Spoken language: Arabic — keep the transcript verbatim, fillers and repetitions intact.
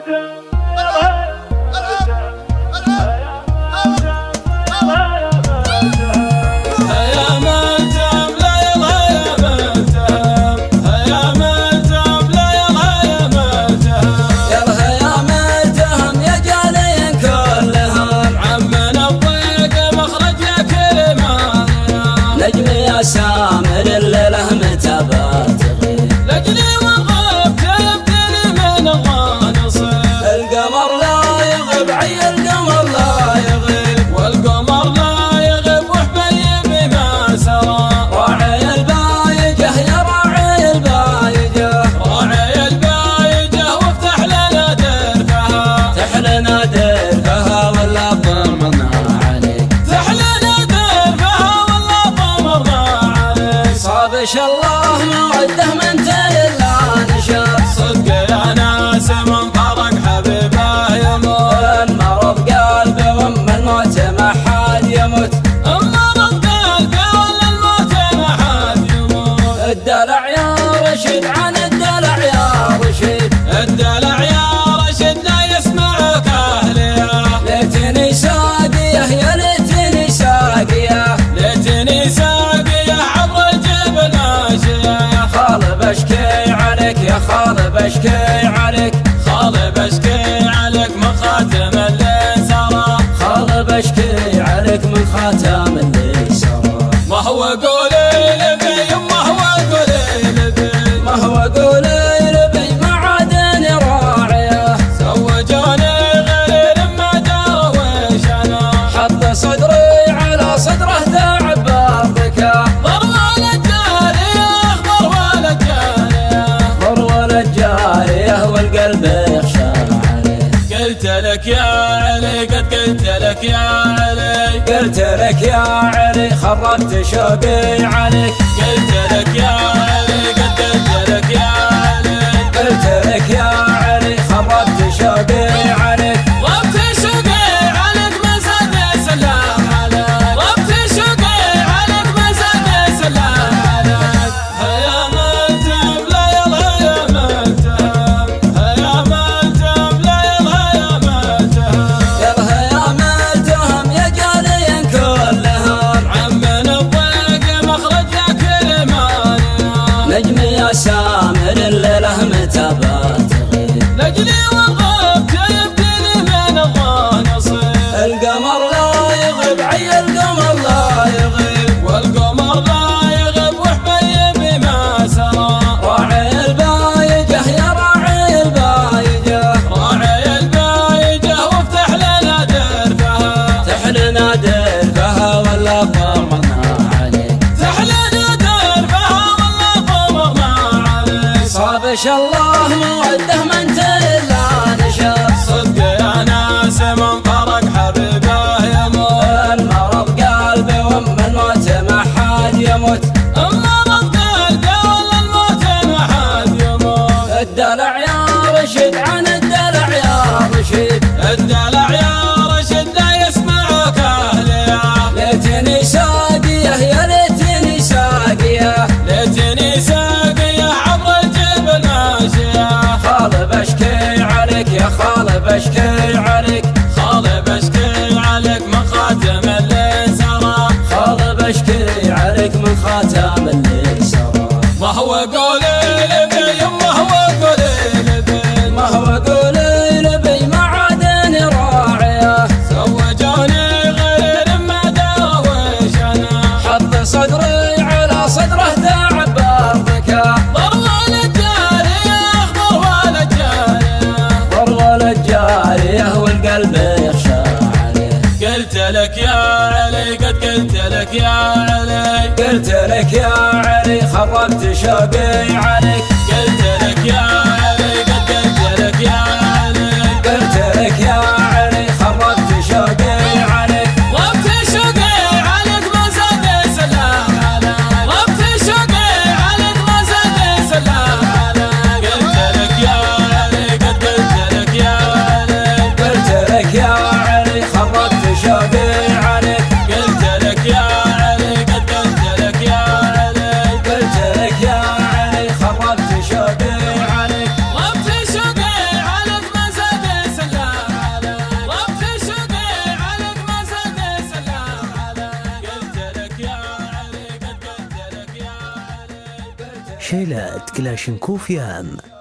سامر الليله متى بتغيب لاجلي والغيب تبدلي من الغانص. القمر لا يغيب عي القمر لا يغيب والقمر لا يغيب وحبيب ما سرى. راعي البايجه يا راعي البايجه راعي البايجه وافتح لنا دربها. افتح لنا دربها ولا ضمنا عليك. افتح لنا دربها ولا ضمنا عليك. صابش الله موده من تيلا نشر. صدق يا ناس من فرق حبيبه يموت. المرض قلبي وام الموت ما حد يموت. المرض قلبي ولا الموت ما حد يموت. الدلع يا رشيد عن الدلع يا رشيد. الدلع يا رشيد لا يسمعك اهليه. ليتني ساقيه يا ليتني ساقيه. ليتني ساقيه عبر الجبل ماشيه. خال بشكي عليك يا خال بشكي عليك. خال بشكي عليك من خاتم اللي سرى. خال بشكي عليك من خاتم اللي سرى. ما هو قولي لبي ما هو قولي لبي. ما هو قولي لبي ما عادني راعيه. زوجوني غير ما دار وش انا. حط صدري على صدره تعب الركا. ضر ولا جاريه اخبر ولا جاريه. ضر ولا الجاريه والقلب يخشى عليه. قلت لك يا علي قد قلت لك يا علي. قلت لك يا علي خربت شوقي عليك. قلت لك يا علي قد قلت لك يا علي. قلت لك يا علي خربت شوقي عليك. ربت شوقي عليك ما زاد سلام عليك. ربت شوقي عليك ما زاد سلام عليك. هيا ملتم لا يلا يا ملتم. هيا ملتم لا يلا يا ملتم. يلا يا ملتهم يا جالين كلهم. عمنا الضيق مخرج كل مانع. نجمي يا سامر الليله متى بتغيب. لاجلي والغيب تبدلي من الغانص. القمر لا يغيب عي القمر لا يغيب والقمر لا يغيب وحبيب ما سرى. راعي البايجه يا راعي البايجه راعي البايجه وافتح لنا دربها. افتح لنا دربها ولا ضمنا عليك. افتح لنا دربها ولا ضمنا عليك. صابش الله موده من تيلا نشر. صدق يا ناس من فرق حبيبه يموت. المرض قلبي وام الموت ما حد يموت. المرض قلبي ولا الموت ما حد يموت. الدلع يا رشيد عن الدلع يا رشيد. الدلع يا رشد لا يسمعك اهليه. ليتني ساقيه يا ليتني ساقيه. ليتني ساقيه عبر الجبل ماشيه. خال بشكي عليك يا خال بشكي عليك. خال بشكي عليك من خاتم اللي سرى. خال بشكي عليك من خاتم اللي سرى. ما هو قولي لبي ما هو قولي لبي. ما هو قولي لبي ما عادني راعيه. زوجوني غير ما دار وش انا. حط صدري على صدره تعب الركا. ضر ولا جاريه اخبر ولا جاريه. ضر ولا الجاريه والقلب يخشى عليه. قلت لك يا علي قد قلت لك يا علي. قلت لك يا علي خربت شوقي عليك. قلت لك يا علي قد قلت لك يا علي. قلت لك يا علي خربت شوقي عليك. ربت شوقي عليك ما زاد سلام عليك. ربت شوقي عليك ما زاد سلام عليك. قلت لك يا علي قد قلت لك يا علي. قلت لك يا علي خربت شوقي عليك. قلت لك يا علي قد قلت لك يا علي. قلت لك يا علي خربت شيلات كلاشنكوف يام.